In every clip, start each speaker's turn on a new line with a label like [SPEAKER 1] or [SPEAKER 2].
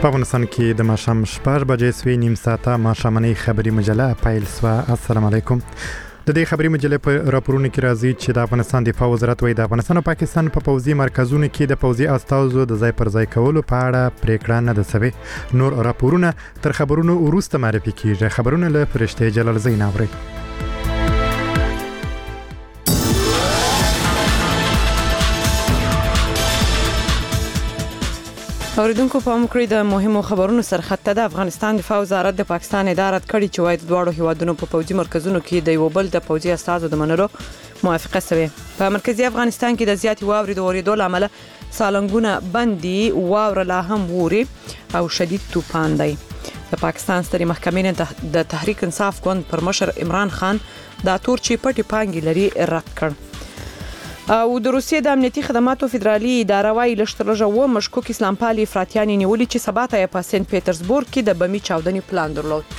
[SPEAKER 1] په افغانستان کې د ماښام 6 بجې سوي نیم ساعته ماښامنۍ خبري مجله پیل سوه. السلام علیکم. د دې خبري مجلې په راپورونو کې راځي چې د افغانستان دفاع وزارت وايي د افغانستان او پاکستان په پوځي مرکزونو کې د پوځي استازو د ځای پر ځای کولو په اړه پریکړه نه ده شوې. نور راپورونه تر خبرونو وروسته معرفي کیږي. خبرونه له فرشته جلال زین اوري.
[SPEAKER 2] اوریدونکو په مکرې د مهمو خبرونو سرخطه د افغانستان دفاع وزارت د پاکستان ادارت کړي چې وايي د دواړو هیوادونو په پوځي مرکزونو کې د یو بل د پوځي استازو د منلو موافقه شوه. په مرکزی افغانستان کې د زیاتې واورې د اوریدو لامل سالنګونه بندي واور لا هم ووري او شدید طوفان دی. د پاکستان ستري محکمې د تحریک انصاف ګوند پر مشر عمران خان دا تور چې پټي پانګي لري رد کړ. او د روسیې د امنیتي خدماتو فدرالي اداره وايي لشترلژه مشکوک اسلام پالي افراطیان نیولي چې سبا ته په سنت پیټرزبورګ کې د بمي چاودنې پلان درلود.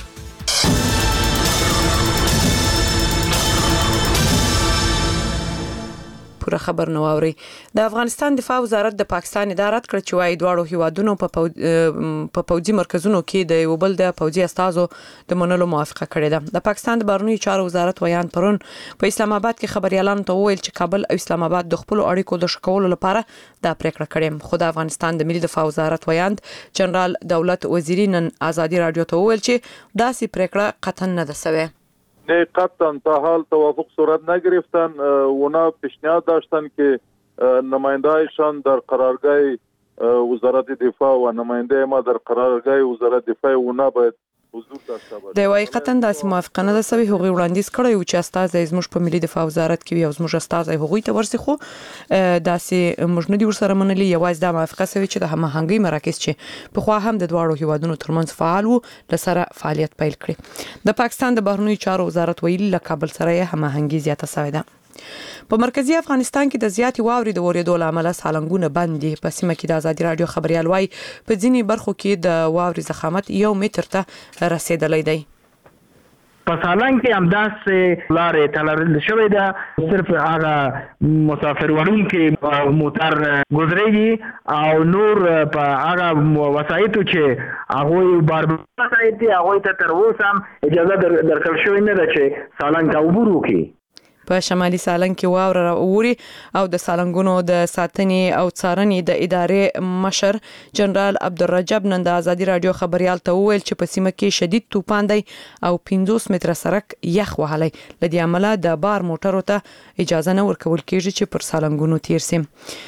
[SPEAKER 2] پوره خبر نو اوري. د افغانستان دفاع وزارت د پاکستان ادارت کړ چې وايي دواړو هیوادونو په پوځي مرکزونو کې د یو بل د پوځي استازو د منلو موافقه کړې ده. د پاکستان د بهرنیو چارو وزارت ویان پرون په اسلام آباد کې خبريالانو ته وویل چې کابل او اسلام آباد د خپل اړیکو د شکولو لپاره دا پریکړه کړې. خو د افغانستان د ملي دفاع وزارت ویان جنرال دولت وزیری نن آزادي رادیو ته وویل چې داسې پریکړه قطعا نه ده شوی.
[SPEAKER 3] نه قطعا تا حال توافق صورت نگرفتن. اونا پیشنهاد داشتن که نماینده ایشان در قرارگاه وزارت دفاع و نماینده ما در قرارگاه وزارت دفاع اونا باید حضور داشته باشه.
[SPEAKER 2] د وايي قطعا داسې موافقه نه ده شوی. هغوی وړاندیز کړی و چې استازي زموږ په ملي دفاع وزارت کې وي او زموږ استازي هغوی ته ورسي، خو داسې موږ نه دي ورسره منلي. یوازې دا موافقه شوی چې د هماهنګۍ مراکز چې په خوا هم د دواړو هیوادونو ترمنځ فعال وو لسره فعالیت پیل کړي. د پاکستان د بهرنیو چارو وزارت ویلي له کابل سره هماهنګي زیاته شوې ده. په مرکزی افغانستان کې د زیاتې واورې د اوریدو لامل سالنګونه بندي. په سیمه کې د آزادي رادیو خبريال وايي په ځینې برخو کې د واورې ضخامت 1 متر ته رسیدلی دی.
[SPEAKER 4] په سالنګ کې همداسې لارې تړل شوې ده، صرف هغه مسافر وړونکي موټر ګذرېږي او نور په هغه وسایطو چې هغوی باربر وسایط دي هغوی ته تر اوسه هم اجازه درکړل شوې نه ده چې سالنګ ته عبور وکړي.
[SPEAKER 2] په شمالي سالنګ کې واوره راوري او د سالنګونو د ساتنې او څارنې د ادارې مشر جنرال عبدالرجب نن د آزادي رادیو خبريال ته وویل چې په سیمه کې شدید طوفان دی او 50 متره سړک یخ وهلی. لدې عمله د بار موټرو ته اجازه نه ورکول کېږي چې پر سالنګونو تیر شي.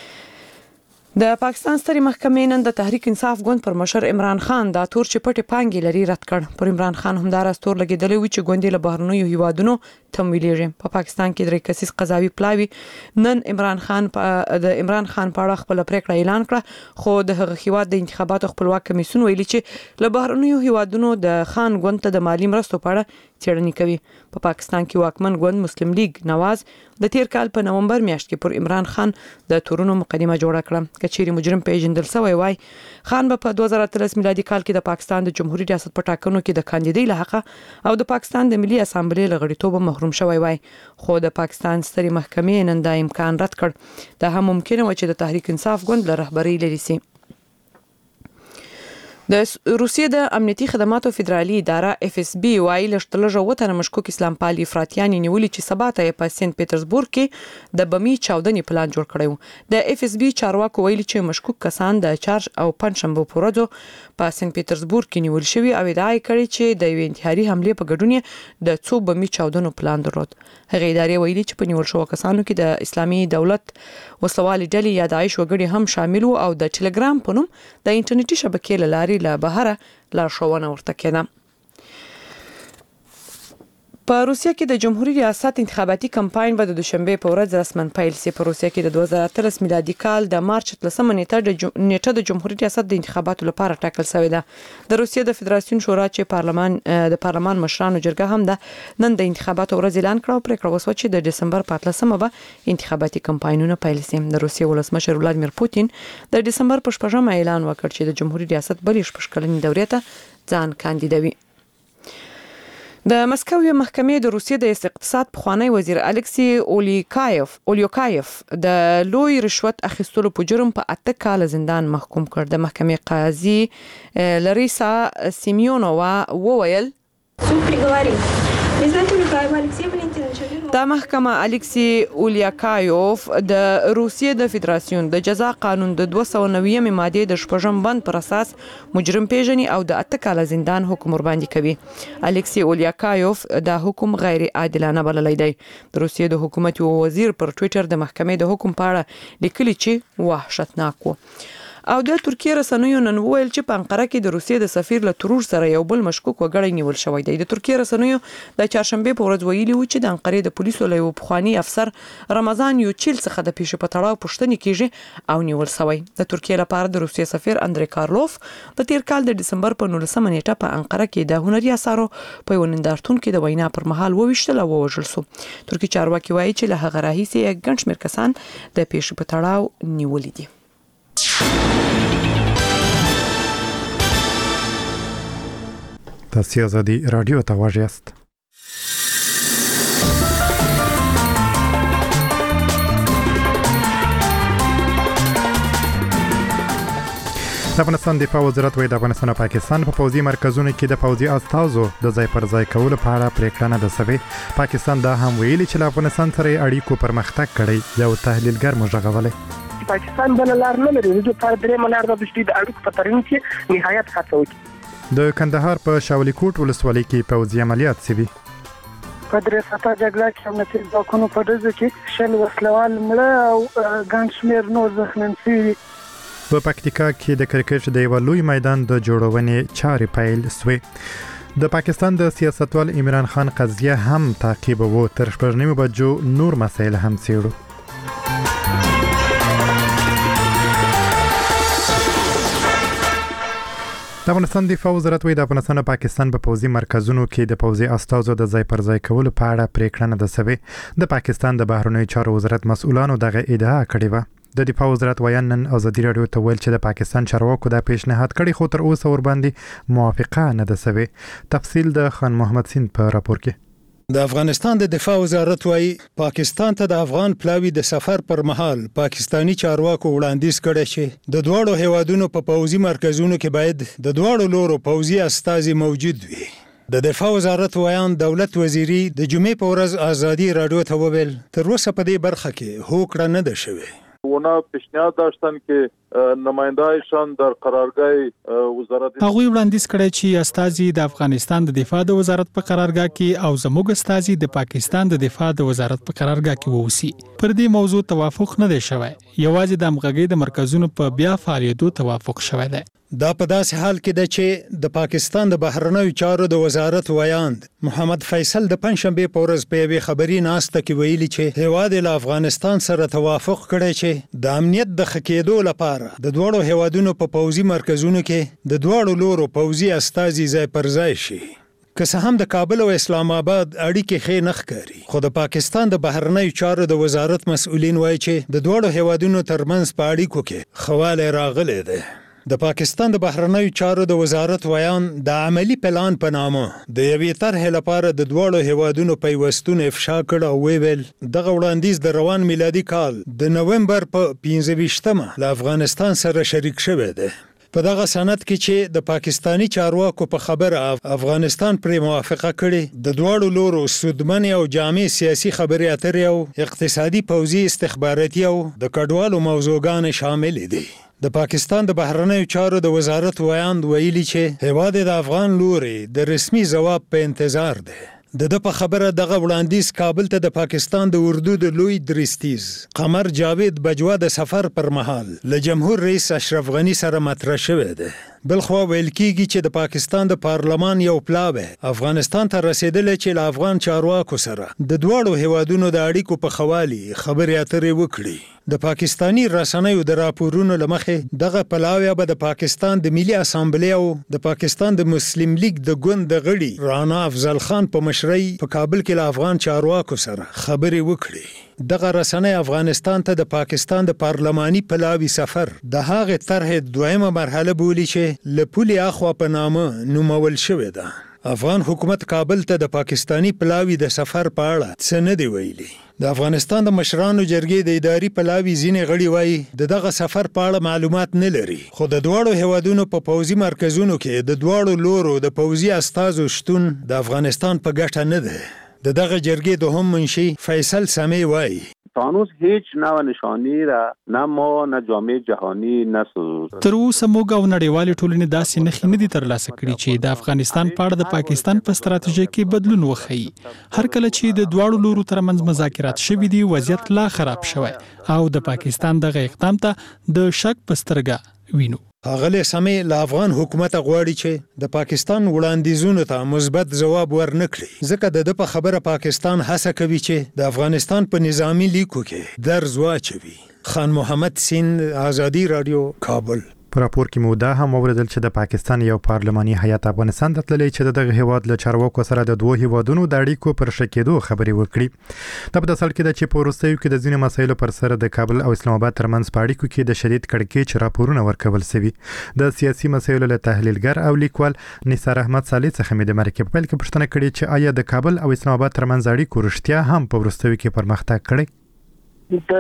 [SPEAKER 2] د پاکستان ستري محکمې نن د تحریک انصاف ګوند پر مشر عمران خان دا تور چې پټي پانګي لري رد کړ. پر عمران خان هم دا راستور لګیدلی و چې ګوند له بهرنیو هیوادونو تمویلېږي. په پاکستان کې درې کسیز قضاوي پلاوي نن عمران خان په اړه خپل پریکړه اعلان کړه، خو د هغه هیواد د انتخاباتو خپلواک کمیسیون ویلي چې له بهرنیو هیوادونو د خان ګوند ته د مالی مرستو په اړه څېړنې کوي. په پاکستان کې واکمن ګوند مسلم لیگ نواز د تیر کال په نومبر میاشت کې پر عمران خان د تورونو مقدمه جوړه کړه. کچېری مجرم پیژندل شوی وای خان په 2013 میلادي کال کې د پاکستان د جمهوریت ریاست په ټاکنو کې د کاندیدۍ له حق او د پاکستان د ملي اسامبلې له غړیتوب محروم شوی وای، خو د پاکستان ستري محکمې نن دا امکان رد کړ. دا هم ممکنه و چې د تحریک انصاف ګوند له رهبرۍ لري سي. د روسیې د امنیتي خدماتو فدرالي اداره FSB وايي لشترلژه تنه مشکوک اسلام پالي افراطیان نیولي چې سبا ته په سنت پیټرزبورګ کې د بمي چاودنې پلان جوړ کړی. د FSB چارواکو ویلي چې مشکوک کسان د چارج او پنځشنبه په ورځ په سنت پیټرزبورګ کې نیول شوی او ادعا کړې چې د یو انتحاري حمله په ګډون د څو بمي چاودنو پلان درلود. هغه ادارې ویلي چې په نیول شو کسانو کې د اسلامي دولت وسوالي ډلې یا داعش وګړي هم شامل وو او د ټلګرام په نوم د انټرنیټي شبکې لاري له بهره لارښوونه ورته کېده. په روسیه کې د جمهوریت ریاست انتخاباتي کمپاین به د دوشنبه په ورځ رسماً پیل شي. په روسیه کې د 2013 میلادي کال د مارچ 13 نیټه د جمهوریت ریاست د انتخاباتو لپاره ټاکل شوې ده. د روسیې د فدراسیون شورا چې د پارلمان مشرانو جرګه هم ده نن د انتخاباتو ورځ اعلان کړ او پریکړه وشوه چې د دسمبر په 13 به انتخاباتي کمپاینونه پیل شي. د روسیې ولسمشر ولادیمیر پوتین د دسمبر په 14 اعلان وکړ چې د جمهوریت ریاست بلې 6 کلنې دورې ته ځان کاندیدوي. د مسکو محکمې د روسیې د اقتصاد پخوانی وزیر الکسی اولیوکایف د لوی رشوت اخیستلو په جرم په 8 کال زندان محکوم کړ. د محکمې قاضي لریسا سیمیونووا وویل دا محکمه الکسی اولیاکایوف د روسیې د فدراسیون د جزا قانون د 290 ماده د شپږم بند پر اساس مجرم پیژني او د 8 کال زندان حکم ور باندې کوي. الکسی اولیاکایوف دا حکم غیر عادلانه بللی دی. د روسیې د حکومت وزیر پر ټوئیټر د محکمې د حکم په اړه لیکلي چې وحشتناک و. او د ترکیه رسنیو نن ویل چې په انقره کې د روسیې د سفیر له ترور سره یو بل مشکوک وګړی نیول شوی دی. د ترکیه رسنیو د چهارشنبه په ورځ ویلي و چې د انقرې د پولیسو له یو پخوانی افسر رمضان یوچیل څخه د پیښې په تړاو پوښتنې کیږي او نیول شوی. د ترکیه لپاره د روسیې سفیر اندری کارلوف د تیر کال د دسمبر په 19 نیټه په انقره کې د هنري اثارو په یو نندارتون کې د وینا پر مهال وویشتل او ووژل شو. ترکیه چارواکي وایي چې له هغه راهیسې ګڼ شمېر کسان د پیښې په تړاو نیولي دي.
[SPEAKER 1] تاسو آزادی رادیو ته واژ یاست. د افغانستان دفاع وزارت وایي د افغانستان او پاکستان په پوځي مرکزونو کې د پوځي استازو د ځای پر ځای کولو په اړه پریکړه نه ده شوې. پاکستان دا هم ویلي چې له افغانستان سره اړیکو پرمختګ کړی. یو تحلیلګر مژغولي
[SPEAKER 5] پاکستان بل لار نه لري. د پردې ملار د اړیکو په ترمیم کې نهایت هڅه وکړي.
[SPEAKER 1] د کندهار په شاولی کوټ ولسوالۍ کې پوځي عملیات سوي.
[SPEAKER 5] په درې ساعته جګړه کې امنیتي ځواکونو په ډزو کې 6 وسلوال مړه او ګڼ شمېر نور زخمیان شوي.
[SPEAKER 1] په پکتیکا کې د کرکټ د یو لوی میدان د جوړونې چارې پیل شوې. د پاکستان د سیاستوال عمران خان قضیه هم تعقیب وو. تر 9 بجو نور مسایل هم څېړو. د افغانستان دفاع وزارت وایي د افغانستان او پاکستان په پوځي مرکزونو کې د پوځي استازو د ځای پر ځای کولو په اړه پریکړه نه ده شوې. د پاکستان د بهرنیو چارو وزارت مسؤلانو دغه ادعا کړې وه. د دفاع وزارت وایي نن ازادي رادیو ته ویل چې د پاکستان چارواکو دا پیشنهاد کړی خو تر اوسه ور باندې موافقه نه ده شوې. تفصیل د خان محمد سین په راپور کې.
[SPEAKER 6] د افغانستان د دفاع وزارت وایي پاکستان ته د افغان پلاوی د سفر پر مهال پاکستانی چارواکو وړاندیز کړی چې د دوړو هیوادونو په پوځي مرکزونو کې باید د دوړو لورو پوځي استازي موجود وي. د دفاع وزارت وایان دولت وزیری د جمعې په ورځ ازادي رادیو ته وویل تر اوسه په دې برخه کې هوکړه نه ده شوې.
[SPEAKER 3] اونا پیشنهاد داشتن که نمایندهایشان در قرارگاه وزارت
[SPEAKER 7] هغوی وړاندیز کړی چې استازي د افغانستان د دفاع د وزارت په قرارګاه کې او زموږ استازي د پاکستان د دفاع د وزارت په قرارګاه کې ووسی. پر دې موضوع توافق نه دی شوی. یوازې د همغږۍ د مرکزونو په بیا فعالیتو توافق شوی دی.
[SPEAKER 6] دا په داسې حال کې ده چې د پاکستان د بهرنیو چارو د وزارت ویاند محمد فیصل د پنځشنبه په ورځ په یوې خبري ناسته کې ویلي چې هیواد له افغانستان سره توافق کړی چې د امنیت د ښه کېدو لپاره د دوړو هیوادونو په پوځي مرکزونو کې د دوړو لورو پوځي استازي ځای پر ځای شي. که څه هم د کابل او اسلام آباد اړیکې ښې نه ښکاري خو د پاکستان د بهرنیو چارو د وزارت مسؤلین وایي چې د دوړو هیوادونو ترمنځ په اړیکو کې ښه والی راغلی دی. د پاکستان د بهرنیو چارو د وزارت ویان د عملی پلان په نامه د یوې طرحې لپاره د دوړو هیوادونو پیوستون افشا کړ او ویل دغه وړاندیز د روان میلادي کال د نومبر په 15مه له افغانستان سره شریک شوی دی. په دغه سند کې چې د پاکستانی چارواکو په خبره افغانستان پرې موافقه کړې د دوړو لورو سودمنې او جامع سیاسي خبرې اترې او اقتصادي پوځي استخباراتي او د کډوالو موضوعګان شامل دي. د پاکستان د بهرنیو چارو د وزارت ویاند ویلي چې هیواد د افغان لوري د رسمي ځواب په انتظار دی. د په خبره دغه وړاندیز کابل ته د پاکستان د اردو د لوی درستیز قمر جاوید بجوا د سفر پر مهال له جمهور رئیس اشرف غنی سره مطرح شوی دی. بلخوا ویل کیږي چې د پاکستان د پارلمان یو پلاوی افغانستان ته رسیدلی چې له افغان چارواکو سره د دوړو هیوادونو د اړیکو په خوالي خبرې اترې وکړي. د پاکستانی رسنیو د راپورونو لمخې دغه پلاوی به د پاکستان د ملي اسامبلې او د پاکستان د مسلم لیگ د ګوند د غړي رانا افضل خان په مشرۍ په کابل کې له افغان چارواکو سره خبرې وکړي. دغه رسنۍ افغانستان ته د پاکستان د پارلماني پلاوی سفر د هغې طرحې دویمه مرحله بولي چې له پولې اخوا په نامه نومول شوې ده. افغان حکومت کابل ته د پاکستانی پلاوی د سفر په اړه څه نه دی ویلي. د افغانستان د مشرانو جرګې د اداري پلاوی ځینې غړي وایي دغه سفر په اړه معلومات نه لري، خو د دواړو هیوادونو په پوځي مرکزونو کې د دواړو لورو د پوځي استازو شتون د افغانستان په ګټه نه ده. دغه جرګې دوهم منشي فیصل سامی وایي
[SPEAKER 8] تا هنوز هیچ نوع نشانی را نه ما نه جامعه جهانی نه
[SPEAKER 7] تر اوسه موږ او نړیوالې ټولنې داسې نښې نه دي ترلاسه کړي چې د افغانستان په اړه د پاکستان په ستراتیژۍ کې بدلون وښیي. هر کله چې د دواړو لورو ترمنځ مذاکرات شوي دي وضعیت لا خراب شوی او د پاکستان دغه اقدام ته د شک په سترګه وینو.
[SPEAKER 6] ښاغلی سامی له افغان حکومت غواړي چې د پاکستان وړاندیزونو ته مثبت ځواب ورنکړي، ځکه د ده په خبره پاکستان هڅه کوي چې د افغانستان په نظامی لیکو کې درز واچوي. خان محمد سیند، آزادي رادیو، کابل.
[SPEAKER 1] په راپور کې مو دا هم اوریدل چې د پاکستان یو پارلماني هیئت افغانستان ته تللی چې دغه هیواد له چارواکو سره د دوه هیوادونو د اړیکو پر ښه کېدو خبرې وکړي. دا په داسې حال کې ده چې په وروستیو کې د ځینو مسایلو پر سر د کابل او اسلام آباد ترمنځ په اړیکو کې د شدید کړکېچ راپورونه ورکول شوي. د سیاسي مسایلو له تحلیلګر او لیکوال نثار احمد صالح څخه مې د مرکې په پیل کې پوښتنه کړې چې آیا د کابل او اسلام آباد ترمنځ اړیکو رښتیا هم په وروستیو کې پرمختګ کړی؟
[SPEAKER 9] د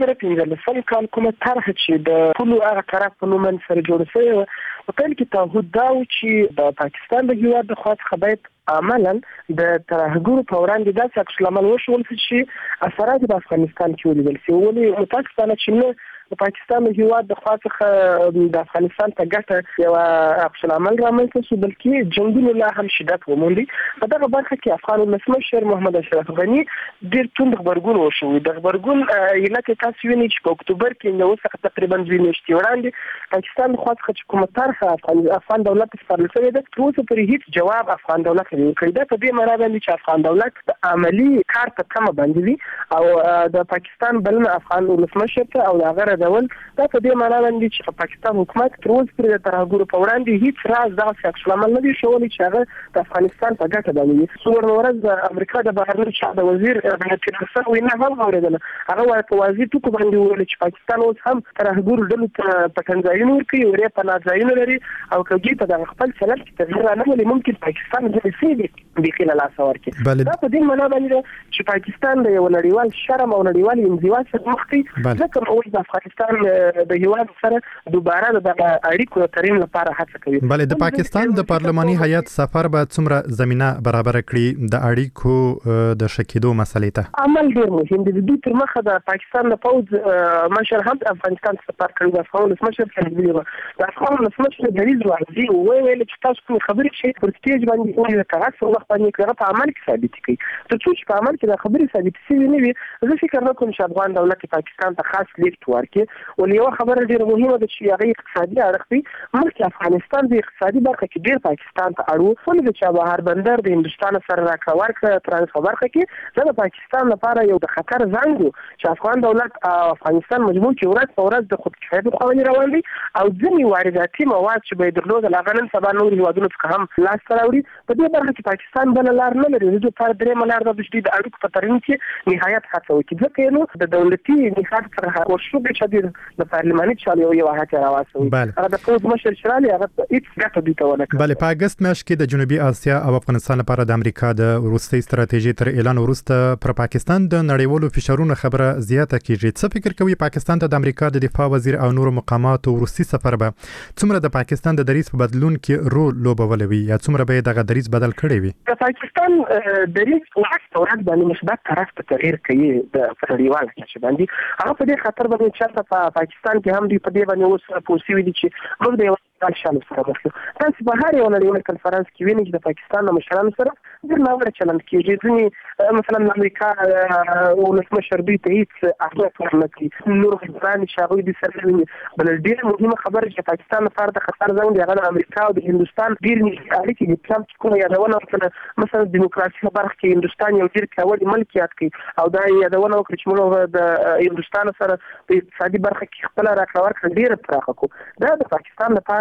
[SPEAKER 9] 2015 کال کومه طرح چې د ټول هغه طرف په نوم سره جوړ شوی و، په پیل کې تعهد دا و چې د پاکستان د هیواد د خوا څخه باید عملاً د ترهګرو په وړاندې داسې عکس العمل وشول چې اثرات په افغانستان کې ولیدل شي. ولې متاسفانه چې نه د پاکستان د هیواد د خوا څخه د افغانستان په ګټه یو عکس العمل رامنځته شو، بلکې جنګونه لا هم شدت وموندي. په دغه برخه کې افغان ولسمشر محمد اشرف غني ډېر توند غبرګون وشو. د غبرګون علت تاسو وینئ چې په اکتوبر کې نو څخه تقریبا 2 میاشتې وړاندې پاکستان خو څخه چې کومه طرحه افغان دولت سپارل شوې ده، تر اوسه پورې هیڅ جواب افغان دولت نه ورکړی. دا په دې معنی باندې چې افغان دولت د عملی کار په تمه باندې وي او د پاکستان بلنه افغان ولسمشر ته او هغه ډول دا په دې معنی باندې چې پاکستان حکومت تر اوسه پورې د ترهګرو په وړاندې هیڅ راز دغه عکس العمل نه دی ښوولی چې هغه د افغانستان په ګټه باندې وي. څلورمه ورځ د امریکا د بهرنیو چارو د وزیر تیلرسن وینا هم اورېدله. هغه وایي په واضح ټکو باندې وویل چې پاکستان اوس هم ترهګرو ډلو ته پټنځایونه ورکوي، ورې پناهځایونه لري او که په دغه خپل چلند کې تغییر رانه ولې ممکن پاکستان ځینې بیخي له لاسه ورکړي. دا په دې معنی باندې چې پاکستان د یو نړیوال شرم او نړیوال انزوا سره مخ دی، ځکه اوس د افغانستان د هیواد سره دوباره د اړیکو ترمیم لپاره هڅه کوي.
[SPEAKER 1] بلې د پاکستان د پارلماني هیئت سفر به څومره زمينه برابر کړي د اړیکو د شکیدو مسلې ته؟
[SPEAKER 9] عمل ډیر مهم دی. د دوی تر مخه د پاکستان د پوځ مشر هم افغانستان سفر کړی، د افغان ولسمشر کېدلی و. د افغان ولسمشر دریځ ورزي ویل چې تاسو کوم خبرې شي پر سټیج باندې وایي د کاغذ په وخت باندې کړه په عمل کې ثابت کړي. تر څو چې په عمل کې د خبرې ثابت شي نه وي، زه فکر نه کوم چې افغان دولت پاکستان ته خاص لیفت ورکړي. ولې یو خبره ډیره مهمه ده چې هغه اقتصادي اړخ دی. مخکې افغانستان د اقتصادي برخه کې ډیر پاکستان ته اړو، ولې د چابهار بندر د هندوستان سره راکړه ورکړه ترانس برخه کې د پاکستان لپاره یو د خطر زنګ و چې افغان دولت او افغانستان مجبور چې ورځ په ورځ د خودکفایت خواهی روان دي او ځینې وارداتي مواد چې به درلودل هغه نن سبا نور هیوادونو څخه هم لاس ته راوړي. په دې برخه کې پاکستان بل لار نه لري. د پر درې ملار د بشدي د اړیکو په ترمیم کې نهایت هڅه وکړي، ځکه نو د دولتي نهاد سره ورشو به چې د پارلماني چالو یو هڅه راوځي. هغه د پوز مشر شرالي هغه هیڅ ګټه دوی ته ونه کړه.
[SPEAKER 1] بلې په اگست میاشت کې د جنوبي اسیا او افغانستان لپاره د امریکا د روسي ستراتیژي تر اعلان وروسته پر پاکستان د نړیوالو فشارونو خبره زیاته کیږي. څه فکر کوي پاکستان ته د امریکا د دفاع وزیر او نورو مقاماتو روسي سفر به څومره د پاکستان د دریځ په بدلون کې رول لوبولوي یا څومره به دغه دریځ بدل کړی وي؟
[SPEAKER 9] د پاکستان دریځ ورځ باندې مثبت طرف ته تغیر کوي د فدرالي کچه باندې. هغه په دې خاطر باندې چې په پاکستان کې هم دی په دې باندې اوس پوسیوي دي چې موږ د یو شالو سره وکړو. تاسو په هر یو نړیوال کنفرانس کې وینئ چې د پاکستان د مشرانو سره ډېر ناوړه چلند کېږي. ځینې مثلا د امریکا ولسمشر دوی ته هیڅ اهمیت ورنه کوي، نور خبران چې هغوی دې سره ویني. بل ډېره مهمه خبره چې پاکستان لپاره د خطر زنګ دی هغه د امریکا او د هندوستان ډېر نږدې اړیکې دي. ټرمپ چې کومه یادونه وکړه مثلا د دیموکراسي په برخه کې هندوستان یو ډېر پیاوړی ملک یاد کړي او دا یادونه وکړه چې موږ د هندوستان سره په اقتصادي برخه کې خپله راکړه ورکړه ډېره پراخه کړو. دا د پاکستان لپاره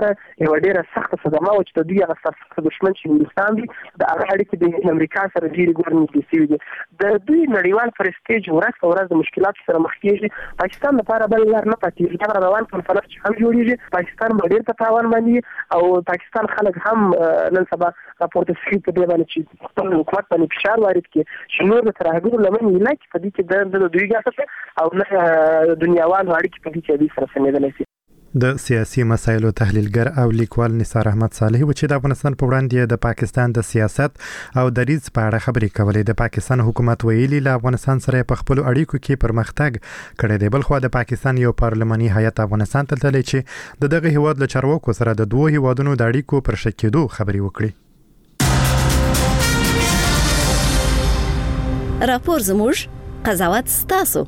[SPEAKER 9] لپاره یو ډیره سخت صدمه و چې د دوی هغه سخت دښمن چې هندوستان دی د هغه اړیکې د امریکا سره ډېرې ګورې نږدې شوي دي. د دوی نړیوال پرستیج ورځ په ورځ د مشکلاتو سره مخ کېږي. پاکستان لپاره بل لار نه پاتېږي. دا روان کنفرانس چې هم جوړېږي پاکستان به ډېر په تاوان باندې او پاکستان خلک هم نن سبا راپورته شوي په دې باندې چې خپل حکومت باندې فشار وارد کړي چې نور د ترهګرو لمن یې نه کړي په دې کې د دوی ګټه او نه دنیاوالو اړیکې په دې کې دوی سره سمېدلی شي.
[SPEAKER 1] د سیاسي مسایلو تحلیلګر او لیکوال نثار احمد صالح و چې د افغانستان په وړاندې د پاکستان د سیاست او دریځ په اړه خبرې کولې. د پاکستان حکومت ویلي له افغانستان سره په خپل اړیکو کې پرمختګ کړی دی. بل خو د پاکستان یو پارلماني هیئت افغانستان ته تللی چې د دغه هیواد له چارواکو سره د دوه هیوادونو د اړیکو پر ښه کېدو خبرې وکړي.
[SPEAKER 10] راپور زموږ قضاوت ستاسو.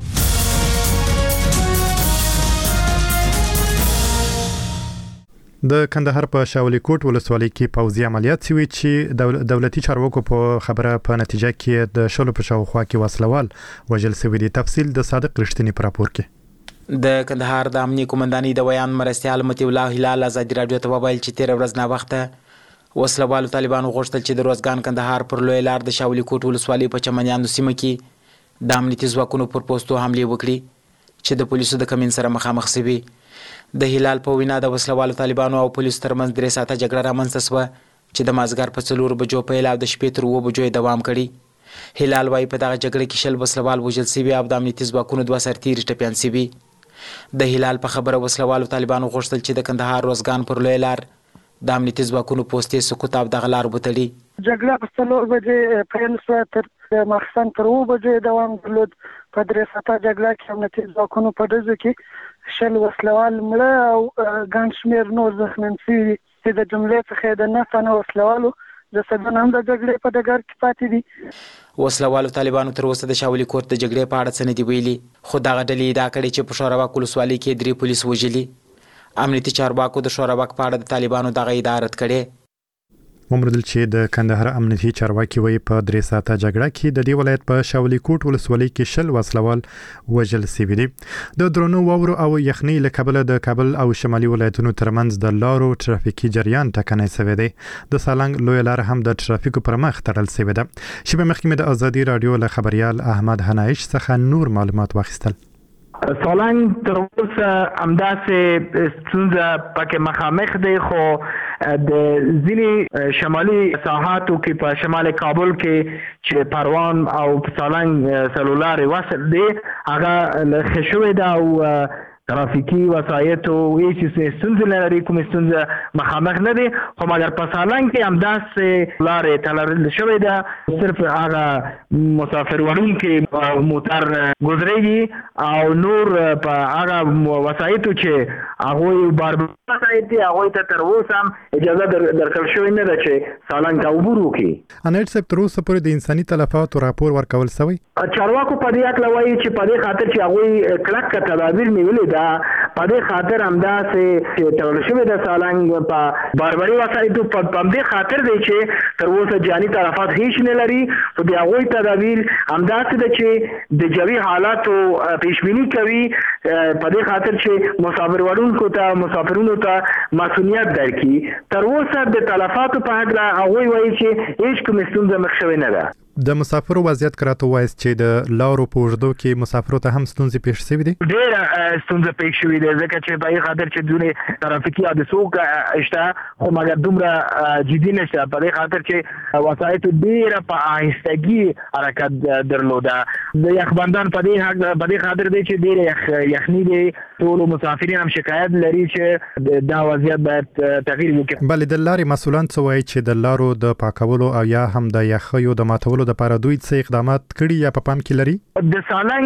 [SPEAKER 1] د کندهار په شاولی کوټ ولسوالۍ کې پوځي عملیات شوي چې دولتي چارواکو په خبره په نتیجه کې د شلو په شاوخوا کې وسلوال وژل شوي دي. تفصیل د صادق رښتینی په راپور کې.
[SPEAKER 11] د کندهار د امنیه قومندانۍ د ویان مرستیال مطیع الله هلال ازادي راډیو ته وویل چې 13 ورځ نه وخته وسلوالو طالبانو غوښتل چې د روزګان کندهار پر لوی لار د شاولی کوټ ولسوالۍ په چمنیانو سیمه کې د امنیتي ځواکونو پر پوستو حملې وکړي چې د پولیسو د کمین سره مخامخ شوي. د هلال په وینا د وسلوالو طالبانو او پولیسو ترمنځ 3 ساعته جګړه رامنځته شوه چې د مازدیګر په 4 بجو پیل او د شپې تر 7 بجو دوام کړی. هلال وايي په دغه جګړه کې 10 وسلوال وژل شوي او د امنیتي ځواکونو 2 سرتیري ټپیان شوي. د هلال په خبره وسلوالو طالبانو غوښتل چې د کندهار روزګان پر لوی لار د امنیتي ځواکونو پوستې سقوط او دغه لار وتړي.
[SPEAKER 5] جګړه په 4 بجې پیل شوه تر ماخستن تر 7 بجې دوام درلود. په 3 ساعته جګړه کې امنیتي ځواکونو په ډزو کې 10 وسلوال مړه او ګڼ شمېر نور زخمیان شوي چې د جملې څخه د 9 تنه وسلوالو جسدونه هم د جګړې په ډګر کې پاتې دي.
[SPEAKER 11] وسلوالو طالبانو تر اوسه د شاولی کوټ د جګړې په اړه څه نه دي ویلي، خو دغه ډلې ادعا کړې چې په شوراوک ولسوالۍ کې 3 پولیس وژلي. امنیتي چارواکو د شوراوک په اړه د طالبانو دغه ادعا رد کړې.
[SPEAKER 1] ومردل چې د کندهار امنیتي چارواکي وایي په 3 ساعته جګړه کې د دې ولایت په شاولی کوټ ولسوالۍ کې 10 وسلوال وژل شوي دي. د درنو واورو او یخنۍ له کبله د کابل او شمالي ولایتونو ترمنځ د لارو ترافیکي جریان ټکنی شوی دی. د سالنګ لوی لار هم د ترافیکو پر مخ تړل شوې ده. شپه مخکې د ازادي رادیو له خبريال احمد حنایش څخه نور معلومات واخیستل.
[SPEAKER 4] سالنګ تر اوسه همداسې ستونزه پکې مخامخ دی، خو د ځینې شمالي ساحاتو کې په شمال کابل کې چې پروان او سالنګ سلولاري وصل دی هغه ښه شوی ده او ترافیکي وسایطو هیڅ ستونزه نه لري، کوم ستونزه مخامخ نه دي. خو مګر په سالنګ کې همداسې لارې تړل شوې ده، صرف هغه مسافر وړونکي موټر ګذرېږي او نور په هغه وسایطو چې هغوی باربر وسایط دي هغوی ته تر اوسه هم اجازه درکړل شوې نه ده چې سالنګ ته عبور وکړي.
[SPEAKER 1] انیټ صاحب تر اوسه پورې د انساني تلفاتو راپور ورکول شوی؟
[SPEAKER 4] چارواکو په دې اړه وایي چې په دې خاطر چې هغوی کلک تدابیر نیولي ده، په دې خاطر همداسې چې تړل شوی د سالنګ په باربري وسایطو په دې خاطر دی چې تر اوسه جاني تلفات هیڅ نه لري. خو د هغوی تدابیر همداسې ده چې د جوي حالاتو پیشبیني کوي، په دې خاطر چې مسافر وړونکو ته مسافرونو ته مسؤلیت درکړي. تر اوسه د تلفاتو په هکله هغوی وایي چې هیڅ کوم ستونزه مخ شوې نه ده.
[SPEAKER 1] د مسافرو وضعیت کراته وایي چې د لارو په اوږدو کې مسافرو ته هم ستونزې پیښ شوي دي.
[SPEAKER 4] ډېره ستونزه پیښ شوې ده ځکه چې په دې خاطر چې دونه ترافیکي حادثو شته، خو مګر دومره جدي نشته په دې خاطر چې وسایطو ډېره په آهستګي حرکت درلوده. د یخبندان په دې خاطر دی چې ډېره یخني دی، ټولو مسافرین هم شکایت لري چې دا وضعیت باید تغییر وکړي.
[SPEAKER 1] بلې د لارې مسؤلان څه وایي چې د لارو د پاکولو او یا هم د یخیو د ماتولو د لپاره دوی څه اقدامات کړي یا په پام کې لري؟
[SPEAKER 4] د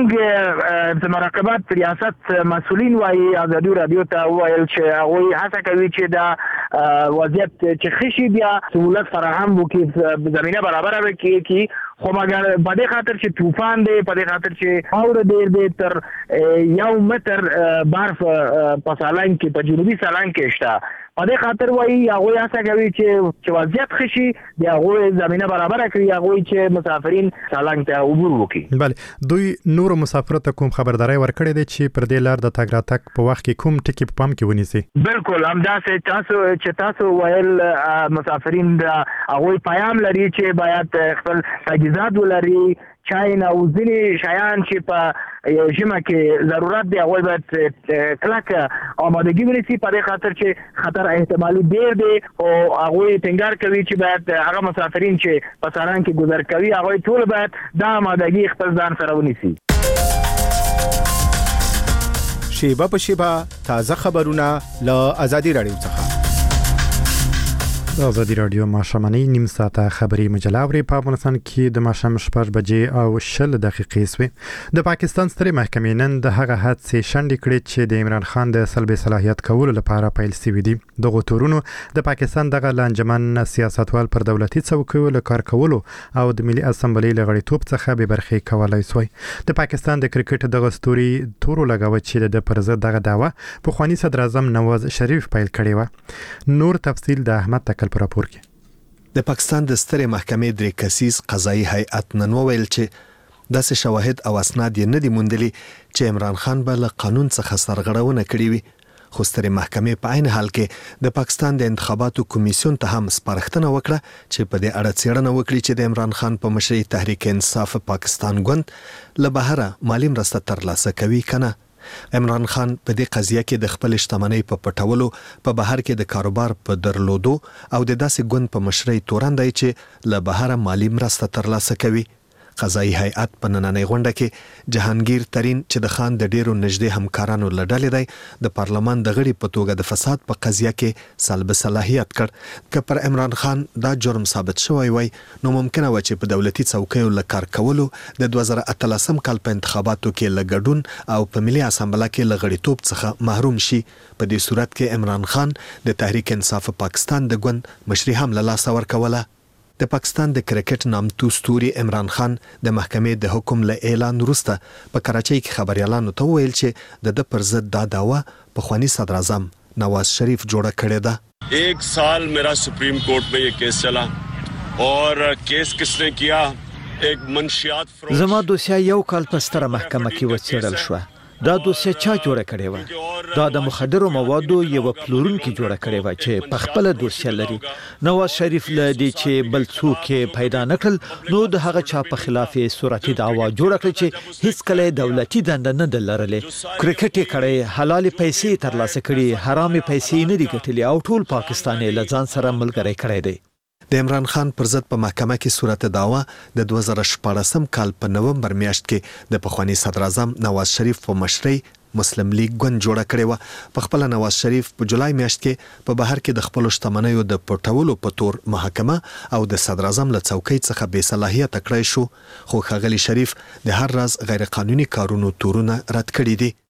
[SPEAKER 4] سالنګ د مراقبت ریاست مسؤلین وایي ازادي رادیو ته وویل چې هغوی هڅه کوي چې دا وضعیت چې ښه شي بیا سهولت فراهم وکړي، زمینه برابره کړي. خو مګر په دې خاطر چې طوفان دی، په دې خاطر چې واوره ډېر دی، تر 1 متر برف په سالنګ کې په جنوبي سالنګ کې شته. په دې خاطر وایي هغوی هڅه کوي چې وضعیت ښه شي د هغوی زمینه برابره کړي هغوی چې مسافرین سالنګ ته عبور وکړي.
[SPEAKER 1] بله دوی نورو مسافرو ته کوم خبرداری ورکړی دی چې پر دې لار د تګ راتګ په وخت کې کوم ټکي په پام کې ونیسي؟
[SPEAKER 4] بالکل همداسې تاسو ویل مسافرین د هغوی پیام لري چې باید خپل تجهیزات ولري چای نه او ځینې شیان چې په یو ژمه کې ضرورت دی هغوی باید کلکه آمادګي ونیسي په دې خاطر چې خطر احتمالي ډېر دی او هغوی ټینګار کوي چې باید هغه مسافرین چې په سالنګ کې ګذر کوي هغوی ټول باید دا آمادګي خپل ځان سره ونیسي.
[SPEAKER 12] شیبه په شیبه تازه خبرونه له آزادي راډیو څخه.
[SPEAKER 1] د آزادي راډیو ماښامنۍ نیم ساعته خبري مجله اوري. په افغانستان کې د ماښام 6 بجې او 0 دقیقې سوې. د پاکستان سترې محکمې نن د هغه حادثې شنډې کړې چې د عمران خان د سلب صلاحیت کولو لپاره پیل شوي دي. دغه تورونو د پاکستان دغه لانجمن سیاستوال پر دولتي څوکیو له کار کولو او د ملي اسمبلی له غړیتوب څخه به برخې کولای شوی. د پاکستان د کرکټ دغه ستوري تورو لګاوه چې د پر ضد دغه دعوه پخوانی صدر اعظم نواز شریف پیل کړی و. نور تفصیل د احمد تکل پر راپور کې.
[SPEAKER 13] د پاکستان د سترې محکمې درې کسیز قضایي هیئت نن وویل چې داسې شواهد او اسناد یې نه دي موندلي چې عمران خان به له قانون څخه سرغړونه کړې وي. خو سترې محکمې په عین حال کې د پاکستان د انتخاباتو کمیسیون ته هم سپارښتنه وکړه چې په دې اړه څېړنه وکړي چې د عمران خان په مشرۍ تحریک انصاف پاکستان ګوند له بهره مالي مرسته ترلاسه کوي کنه. عمران خان په دې قضیه کې د خپل شتمنۍ په پټولو په بهر کې د کاروبار په درلودو او د داسې ګوند په مشرۍ تورن دی چې له بهره مالي مرسته ترلاسه کوي. قضایي هیئت په نننۍ غونډه کې جهانگیر ترین چې د خان د ډیرو نږدې همکارانو له ډلې دی د پارلمان د غړي په توګه د فساد په قضیه کې سلب صلاحیت کړ. که پر عمران خان دا جرم ثابت شوی وای نو ممکنه و چې په دولتي څوکیو له کار کولو د 2013 کال په انتخاباتو کې له ګډون او په ملي اسمبلی کې له غړیتوب څخه محروم شي. په دې صورت کې عمران خان د تحریک انصاف پاکستان د ګوند مشري هم له لاسه ورکوله. د پاکستان د کرکټ نامتو ستوري عمران خان د محکمې د حکم له اعلان وروسته په کراچۍ کې خبريالانو ته وویل چې د پر ضد دا دعوه پخوانی صدر اعظم نواز شریف جوړه کړې ده.
[SPEAKER 14] 1 سال मेरा supreme court में ये केस चला और केस किसने किया एक منشیات
[SPEAKER 15] زما دوسیه یو کال په ستره محکمه کې وڅېړل شو. دا دوسیه چا جوړه کړې و؟ دا د مخدرو موادو یو پلورونکي جوړه کړې و چې په خپل دوسیه لري. نواز شریف له دې چې بل څوک پیدا نکړل نو د هغه چا په خلاف صورتي دعوا جوړه کړې چې هیڅ کله دولتي دنده نه درلرلې. کرکټ کړي حلال پیسې ترلاسه کړي حرامي پیسې نه دي ګټلې او ټول پاکستان له ځان سره ملګری کړی دی.
[SPEAKER 13] د عمران خان پر ضد په محکمه کې صورت دعوا د 2014 کال په نومبر میاشت کې د پخوانی صدر اعظم نواز شریف په مشرۍ مسلم لیگ ګوند جوړه کړې و. په خپل نواز شریف په جولای میاشت کې په بهر کې د خپل شتمنیو د پټولو په تور محکمه او د صدر اعظم له څوکۍ څخه بې صلاحیت کړی شو. خو ښاغلي شریف د هر راز غیر قانوني کارونو تورونه رد کړي دي.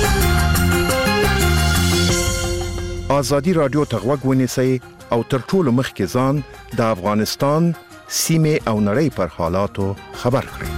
[SPEAKER 12] آزادي راډیو ته غوږ ونیسئ او تر ټولو مخکې ځان د افغانستان سیمې او نړۍ پر حالاتو خبر کړئ.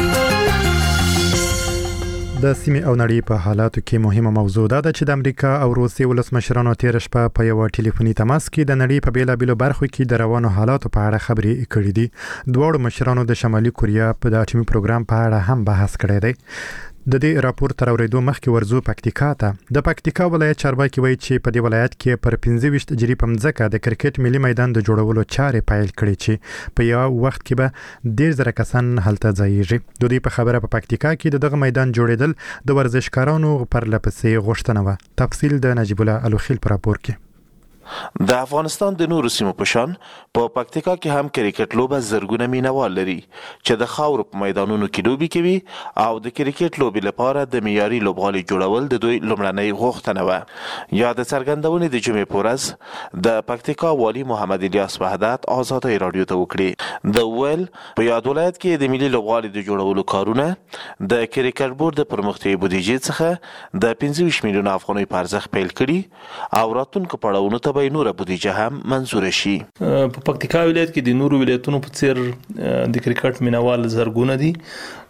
[SPEAKER 1] د سیمې او نړۍ په حالاتو کې مهمه موضوع ده چې د امریکا او روسیې ولسمشرانو تیر شپه په یو ټلیفوني تماس کې د نړۍ په بیلابیلو برخو کې د روانو حالاتو په اړه خبرې کړې دي. دواړو مشرانو د شمالي کوریا په د اټومي پروګرام په اړه هم بحث کړی دی. د دې راپور تر اورېدو مخکې ورزو پکتیکا ته. د پکتیکا ولایت چارواکي وایي چې په دې ولایت کې پر 15 جری په مځکه د کرکټ ملي میدان د جوړولو چارې پیل کړي چې په یو وخت کې به 10,000 کسان هلته ځایږي. د دې په خبره په پکتیکا کې دغه میدان جوړېدل د ورزشکارانو پر لپسې غوښتنه و. تفصیل د نجیب الله الوخیل په راپور کې.
[SPEAKER 16] د افغانستان د نورو سیمو په شان په پکتیکا کې هم کرکټ لوبه زرګونه مینوال لري چې د خاورو په میدانونو کې لوبي کوي او د کرکټ لوبي لپاره د معیاري لوبغالي جوړول د دوی لومړنۍ غوښتنه و. یا د څرګندونې د جمعې په ورځ د پکتیکا والي محمد الیاس وحدت آزادي راډیو ته وکړي. د ویل په یاد ولایت کې د ملي لوبغالي د جوړولو کارونه د کرکټ بورډ د پرمختیايي بودیجې څخه د 25 میلیون افغانۍ په ارزښت پیل کړي او راتلونکو پړاوونو ته نور بودیجه هم منظور شي.
[SPEAKER 17] په پکتیکا ولایت کې د نورو ولایتونو په څیر د کرکټ مینوال زرګونه دي.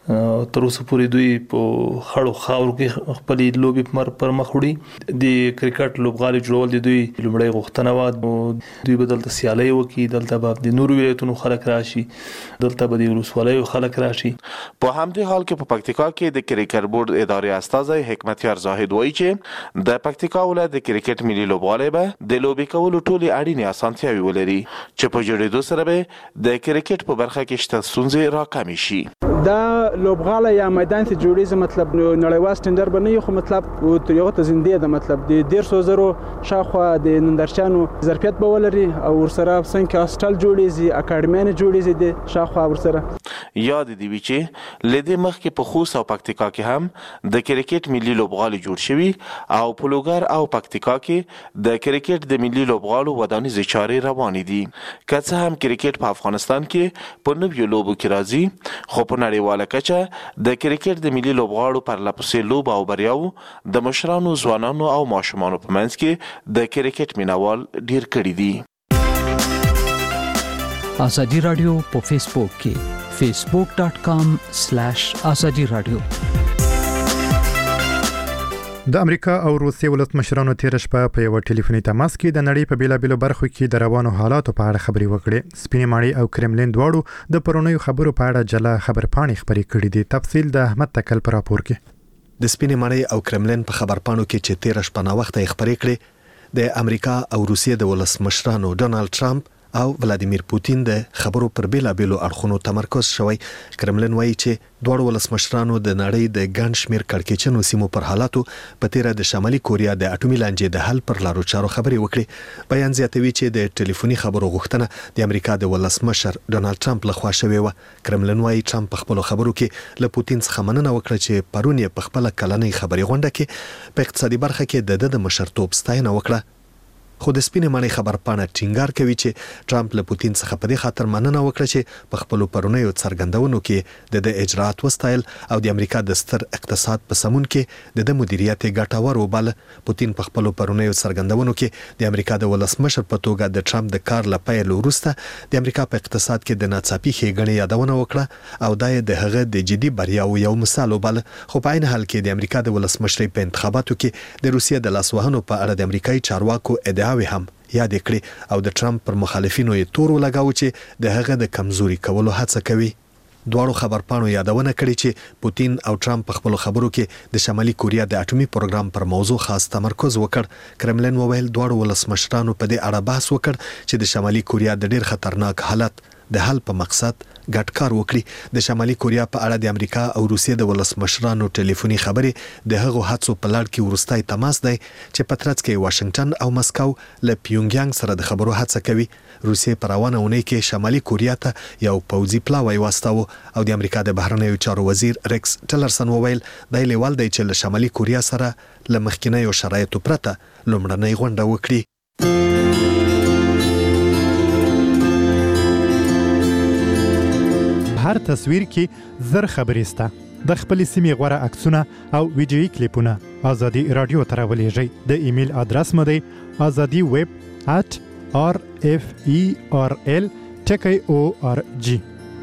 [SPEAKER 17] تر اوسه پورې دوی په خړو خاورو کې خپلې لوبې پر مخ وړي د کرکټ لوبغالي جوړول د دوی لومړی غوښتنه وه. دوی به دلته سیالۍ وکړي، دلته به د نورو ولایتونو خلک راشي، دلته به د ولسوالیو خلک راشي.
[SPEAKER 16] په همدې حال کې په پکتیکا کې د کرکټ بورډ ادارې استازی حکمتیار زاهد وایي چې د پکتیکا ولایت د کرکټ ملي لوبغالی به د لوبې کولو ټولې اړینې اسانتیاوې ولري چې په جوړېدو سره به د کرکټ په برخه کې شته ستونزې راکمې شي.
[SPEAKER 18] دا لوبغالی یا میدان ته جوړیږي، مطلب نړیوال سټنډرډ به نه وي، خو مطلب یو ته زنده ده، مطلب د 150,000 شاوخوا د نندارچیانو ظرفیت به ولري او ورسره څنګه هاسټل جوړیږي، اکاډمۍ جوړیږي د شاوخوا ورسره.
[SPEAKER 16] یاد دی وی چې لدې مخکې په خوست او پکتیکا کې هم د کرکټ ملي لوبغالي جوړ شوي او په لوګر او پکتیکا کې د کرکټ د ملي لوبغالو ودانیزې چارې روانې دي. که څه هم کرکټ په افغانستان کې په نویو لوبو کې راځي، خو په نړیواله کچه د کرکټ د ملي لوبغاړو پرلپسې لوب او بریاو د مشرانو، ځوانانو او ماشومانو په منځ کې د کرکټ مینوال ډیر کړي دي.
[SPEAKER 19] ازادي رادیو په فیسبوک کې facebook.com/ازادي رادیو.
[SPEAKER 1] د امریکا او روسیې ولسمشرانو تیر شپه په یو ټلیفوني تماس کې د نړۍ په بیلابیلو برخو کې د روانو حالاتو په اړه خبرې وکړې. سپینې ماڼۍ او کرملین دواړو د پرونیو خبرو په اړه جلا خبرپاڼې خبرې کړې دي. تفصیل د احمد تکل پر راپور کې.
[SPEAKER 13] د سپینې ماڼۍ او کرملین په خبرپاڼو کې چې تیر شپه نه وخت یې خبرې کړې، د امریکا او روسیې د ولسمشرانو ډونالد ټرمپ او ولادیمیر پوتین د خبرو پر بیلابیلو اړخونو تمرکز شوی. کرملین وایي چې دوه ولسمشرانو د نړۍ د ګڼ شمیر کړکېچنو سیمو پر حالاتو په تیر د شمالي کوریا د اټومي لانجې د حل پر لارو چارو خبرې وکړي. بیان زیاتوي چې د ټلیفوني خبرو غوښتنه د امریکا د ولسمشر ډونالد ټرمپ لخوا شوې و. کرملین وایي ټرمپ په خپل خبرو کې له پوتین څخه مننه وکړه چې پرون یې په خپل کلنۍ خبري غونډه کې په اقتصادي برخه کې د مشرتوب ستاینه وکړه. خو د سپینې ماڼۍ خبرپاڼه ټینګار کوي چې ټرمپ له پوتین څخه په دې خاطر مننه وکړه چې په خپل پرونیو څرګندونو کې د اجرات وستایل او د امریکا د ستر اقتصاد په سمون کې د مدیریت ګټور وباله. پوتین په خپل پرونیو څرګندونو کې د امریکا د ولسمشر په توګه د ټرمپ د کار لپاره وروسته د امریکا په اقتصاد کې د ناڅاپي ښېګڼې یادونه وکړه او دا د هغه د جدي بریاو یو مثال وباله. خو په عین حال کې د امریکا د ولسمشرۍ په انتخاباتو کې د روسیې د لاسوهنو په اړه د امریکایي چارواکو ادعا هم یاد کړی او د ټرمپ پر مخالفینو یې تور ولګاو چې د هغه د کمزوري کولو هڅه کوي. دواړو خبرپاڼو یادونه کړې چې پوتین او ټرمپ په خپل خبرو کې د شمالي کوریا د اټومي پروګرام پر موضوع خاص تمرکز وکړ. کرملین وویل دواړو ولسمشرانو په دې اړه بحث وکړ چې د شمالي کوریا د ډیر خطرناک حالت د حل په مقصد ګډ کار وکړي. د شمالي کوریا په اړه د امریکا او روسیې د ولسمشرانو ټلیفوني خبرې د هغو هڅو په لړ کې ورستای تماس دی چې په ترڅ کې واشنگټن او مسکو له پیونګیانګ سره د خبرو هڅه کوي. روسیې په روانه اونۍ کې شمالي کوریا ته یو پوځي پلاوی واستاوه او د امریکا د بهرنیو چارو وزیر ریکس ټلرسن وویل دا لیوال دی چې له شمالي کوریا سره له مخکینیو شرایطو پرته لومړنۍ غونډه وکړي.
[SPEAKER 1] هر تصویر کې زر خبرې سته. د خپل سیمې غوړه عکسونه او ویډیويي کلیپونه ازادي رادیو ته راولېږئ. د ایمیل ادرس مو دی azadi@rferl.org.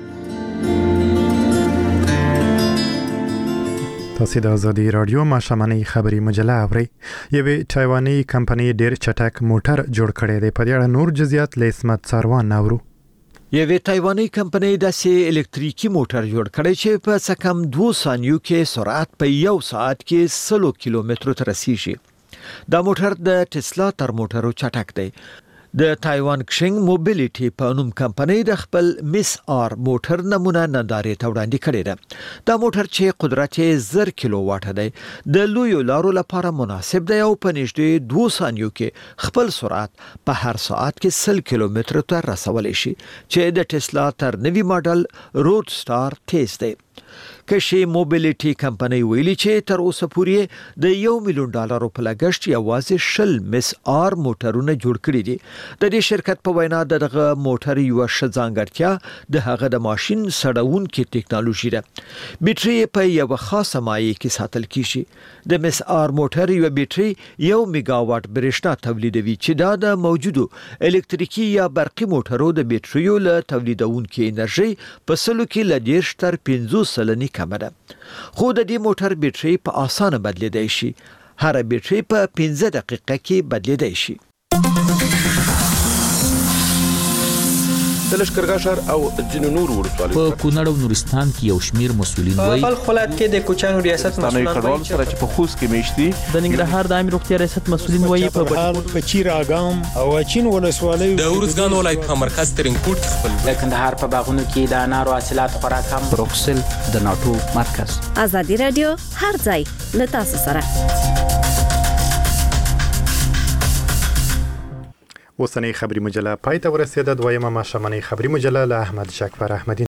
[SPEAKER 1] تاسو د ازادي رادیو ماشامنۍ خبري مجله اورئ. یوې تایواني کمپنۍ ډېر چټک موټر جوړ کړی دی. په دې اړه نور جزئیات له اسمت ساروان ناورو.
[SPEAKER 15] یوې تایواني کمپنۍ داسې الکتریکي موټر جوړ کړی چې په څه کم 2 ثانیو کې سرعت په 1 ساعت کې 100 کیلومترو ته رسیږي. دا موټر د ټسلا تر موټرو چټک دی. د تایوان کشنګ موبیلیټي په نوم کمپنۍ د خپل میس آر موټر نمونه نندارې ته وړاندې کړې ده. دا موټر چې قدرت یې 1000 کیلو واټ دی د لویو لارو لپاره مناسب دی او په نږدې 2 ثانیو کې خپل سرعت په هر ساعت کې 100 کیلومتر ته رسولی شي چې د ټسلا تر نوي ماډل روډ سټار تیز دی. کشي موبیلیټي کمپنۍ ویلي چې تر اوسه پورې د $1 ملیون په لګښت یوازې 20 میس آر موټرونه جوړ کړي دي. د دې شرکت په وینا دغه موټر یو ښه ځانګړتیا د هغه د ماشين سړونکو ټکنالوژي ده. بیټري په یو خاصه مایع کې ساتل کیږي. د میس آر موټر یو بیټري 1 میگا واټ برېښنا تولیدوي چې دا د موجودو الکتریکي یا برقي موټرو د بیټریو له تولیدونکو انرژي په سلو کې ل 10 تر 50 سلنې کمه ده. خو د دې موټر بیټرۍ په اسانه بدلیدای شي. هر بیټرۍ په 15 دقیقه کې بدلیدای شي.
[SPEAKER 20] د لشکرګاه ښار او ځینو نورو ولسوالیو
[SPEAKER 21] په کونړ او نورستان کې یو شمیر مسؤلین وایي
[SPEAKER 22] په خپلات کې د کوچانو ریاست مسؤلین
[SPEAKER 16] وایي چې په خوست کې میشتي
[SPEAKER 22] د ننګرهار د عامه روغتیا ریاست مسؤلین وایي
[SPEAKER 6] په چیر اګام او اچین ولسوالیو
[SPEAKER 23] د ورزګان ولایت په مرکز ترنګوټ خپل
[SPEAKER 11] د کندهار په باغونو کې د انارو حاصلات خورا کم.
[SPEAKER 19] بروکسل د ناتو مرکز.
[SPEAKER 10] ازادي رادیو هر ځای له تاسو سره.
[SPEAKER 1] اوسنۍ خبري مجله پای ته ورسېده. دویمه ماښامنۍ خبري مجله له احمد شکفر احمدي